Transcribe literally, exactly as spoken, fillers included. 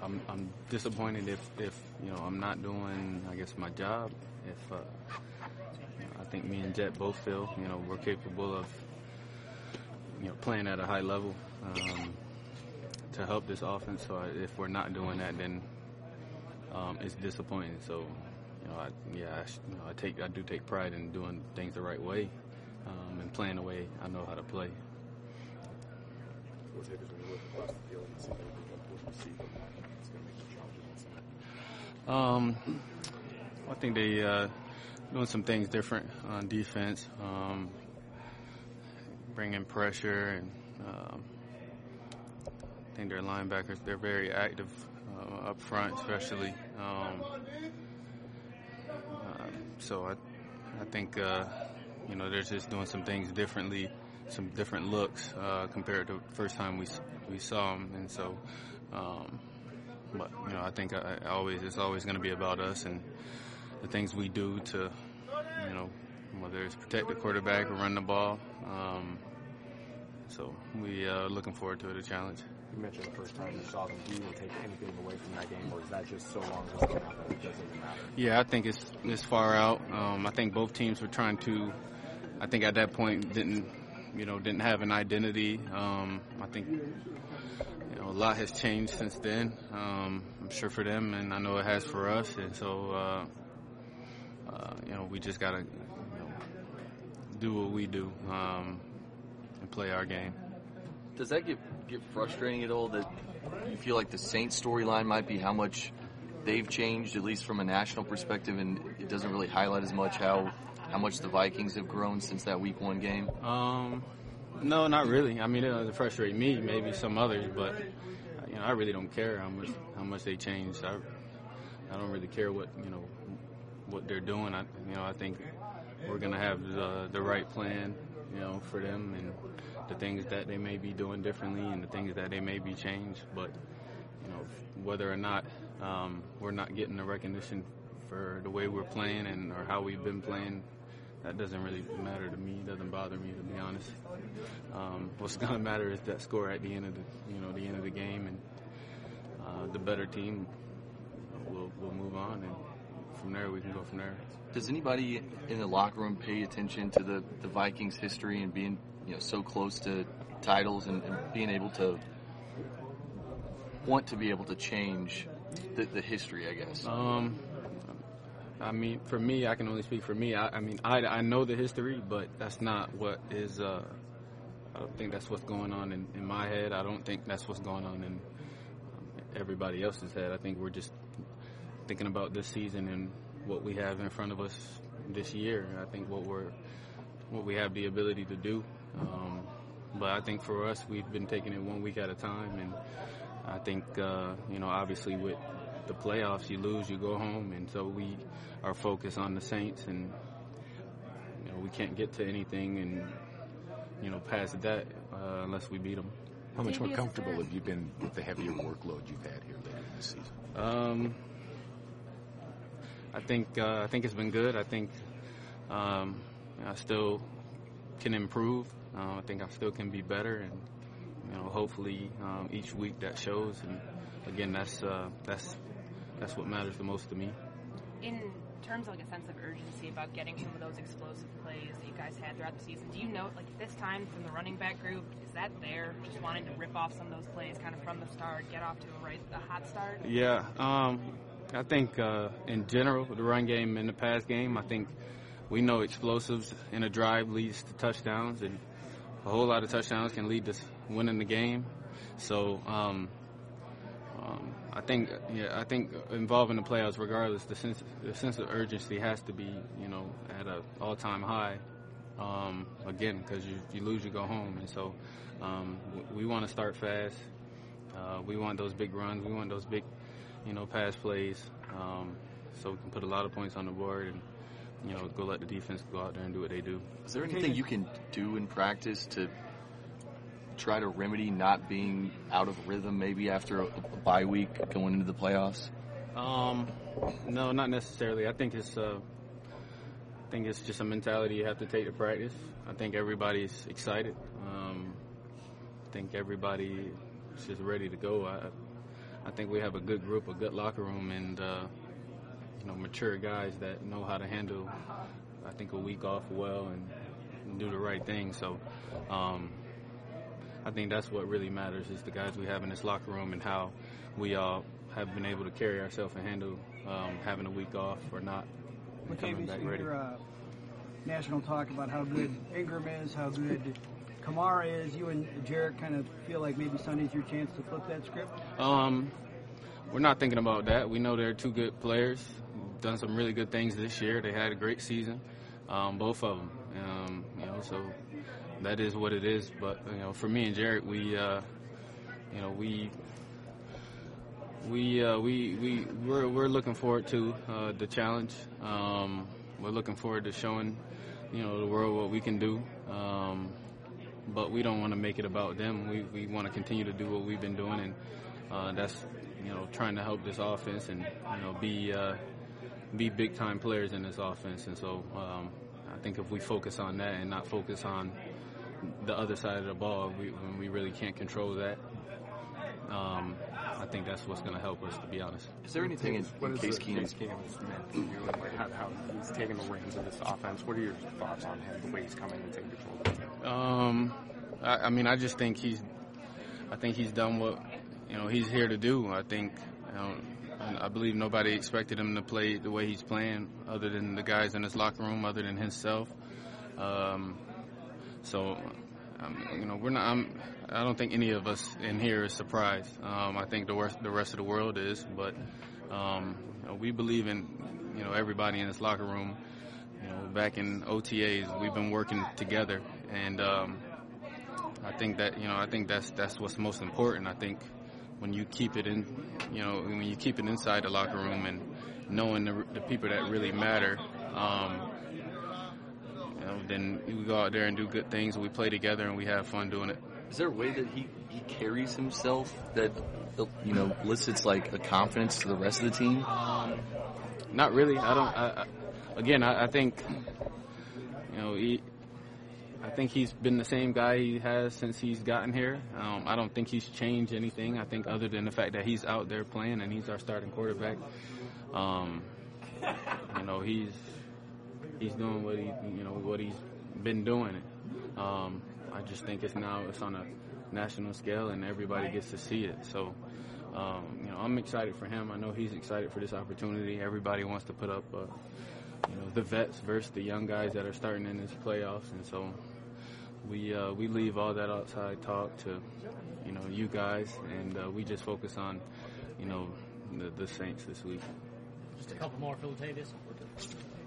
I'm, I'm disappointed if, if, you know, I'm not doing, I guess, my job. If uh, you know, I think me and Jet both feel, you know, we're capable of, you know, playing at a high level um, to help this offense. So if we're not doing that, then um, it's disappointing. So, you know, I, yeah, I, you know, I take, I do take pride in doing things the right way um, and playing the way I know how to play. What's it when you look across the field and see everything what you see, but it's going to make you challenging Um, I think they uh, doing some things different on defense, um, bringing pressure, and um, I think their linebackers, they're very active uh, up front, especially. Um, uh, so I, I think uh, you know they're just doing some things differently, some different looks uh, compared to the first time we we saw them, and so. Um, But, you know, I think I, I always it's always going to be about us and the things we do to, you know, whether it's protect the quarterback or run the ball. Um, so we are uh, looking forward to it, a challenge. You mentioned the first time you saw them. Do you take anything away from that game, or is that just so long ago now that it doesn't even matter? Yeah, I think it's, it's far out. Um, I think both teams were trying to, I think at that point didn't, you know, didn't have an identity. Um, I think... You know, a lot has changed since then, um, I'm sure for them, and I know it has for us. And so, uh, uh, you know, we just got to you know, do what we do um, and play our game. Does that get, get frustrating at all that you feel like the Saints storyline might be how much they've changed, at least from a national perspective, and it doesn't really highlight as much how, how much the Vikings have grown since that week one game? Um, No, not really. I mean, it doesn't frustrate me, maybe some others, but you know, I really don't care how much how much they changed. I, I don't really care what you know what they're doing. I you know I think we're gonna have the, the right plan, you know, for them and the things that they may be doing differently and the things that they may be changed. But you know, whether or not um, we're not getting the recognition for the way we're playing and or how we've been playing. That doesn't really matter to me. It doesn't bother me, to be honest. Um, what's going to matter is that score at the end of the, you know, the end of the game, and uh, the better team will will move on, and from there we can go from there. Does anybody in the locker room pay attention to the, the Vikings' history and being, you know, so close to titles and, and being able to want to be able to change the, the history, I guess? Um. I mean, for me, I can only speak for me. I, I mean, I, I know the history, but that's not what is, uh, I don't think that's what's going on in, in my head. I don't think that's what's going on in um, everybody else's head. I think we're just thinking about this season and what we have in front of us this year. I think what we're, what we have the ability to do. Um, but I think for us, we've been taking it one week at a time. And I think, uh, you know, obviously with the playoffs, you lose, you go home, and so we are focused on the Saints, and you know we can't get to anything, and you know past that uh, unless we beat them. How much more comfortable have you been with the heavier workload you've had here later in the season? Um, I think uh, I think it's been good. I think um, I still can improve. Uh, I think I still can be better, and you know hopefully um, each week that shows. And again, that's uh, that's. That's what matters the most to me. In terms of like a sense of urgency about getting some of those explosive plays that you guys had throughout the season, do you know, like this time from the running back group, is that there, just wanting to rip off some of those plays kind of from the start, get off to a right, a hot start? Yeah, um, I think uh, in general, the run game in the pass game, I think we know explosives in a drive leads to touchdowns, and a whole lot of touchdowns can lead to winning the game. So, um, um, I think, yeah, I think involving the playoffs, regardless, the sense, the sense of urgency has to be, you know, at an all-time high. Um, again, because you, you lose, you go home, and so um, we, we want to start fast. Uh, we want those big runs. We want those big, you know, pass plays, um, so we can put a lot of points on the board and, you know, go let the defense go out there and do what they do. Is there anything you can do in practice to try to remedy not being out of rhythm maybe after a, a bye week going into the playoffs? Um, no, not necessarily. I think it's uh, I think it's just a mentality you have to take to practice. I think everybody's excited. Um, I think everybody is just ready to go. I I think we have a good group, a good locker room, and uh, you know, mature guys that know how to handle, I think, a week off well and, and do the right thing. So um, I think that's what really matters, is the guys we have in this locker room and how we all have been able to carry ourselves and handle um, having a week off or not and coming back ready. Your, uh, national talk about how good Ingram is, how good Kamara is. You and Jarrett kind of feel like maybe Sunday's your chance to flip that script? Um, we're not thinking about that. We know they're two good players. Done some really good things this year. They had a great season, um, both of them. Um, you know, so that is what it is. But you know, for me and Jarrett, we, uh, you know, we. We uh, we we we're we're looking forward to uh, the challenge. Um, we're looking forward to showing, you know, the world what we can do. Um, but we don't want to make it about them. We we want to continue to do what we've been doing, and uh, that's, you know, trying to help this offense and, you know, be uh, be big time players in this offense. And so um, I think if we focus on that and not focus on the other side of the ball, we when we really can't control that. Um, I think that's what's going to help us, to be honest. Is there anything in, What in is Case it Keenum? Case Keenum's meant to you, and like how, how he's taking the reins of this offense? What are your thoughts on him, the way he's coming and taking control of it? Um, I, I mean, I just think he's, I think he's done what, you know, he's here to do. I think, you know, I believe nobody expected him to play the way he's playing, other than the guys in his locker room, other than himself. Um, so, um, you know, we're not. I'm, I don't think any of us in here is surprised. Um, I think the rest, the rest of the world is, but um, you know, we believe in, you know, everybody in this locker room. You know, back in O T As, we've been working together, and um, I think that, you know, I think that's that's what's most important. I think when you keep it in, you know, when you keep it inside the locker room and knowing the, the people that really matter, um, you know, then we go out there and do good things, and we play together, and we have fun doing it. Is there a way that he, he carries himself that, you know, elicits like a confidence to the rest of the team? Not really. I don't. I, I, again, I, I think, you know, he, I think he's been the same guy he has since he's gotten here. Um, I don't think he's changed anything. I think other than the fact that he's out there playing and he's our starting quarterback. Um, you know, he's he's doing what he, you know, what he's been doing. Um, I just think it's now it's on a national scale and everybody gets to see it. So, um, you know, I'm excited for him. I know he's excited for this opportunity. Everybody wants to put up, uh, you know, the vets versus the young guys that are starting in this playoffs, and so we uh, we leave all that outside talk to, you know, you guys, and uh, we just focus on, you know, the, the Saints this week. Just a couple more, Phil Davis.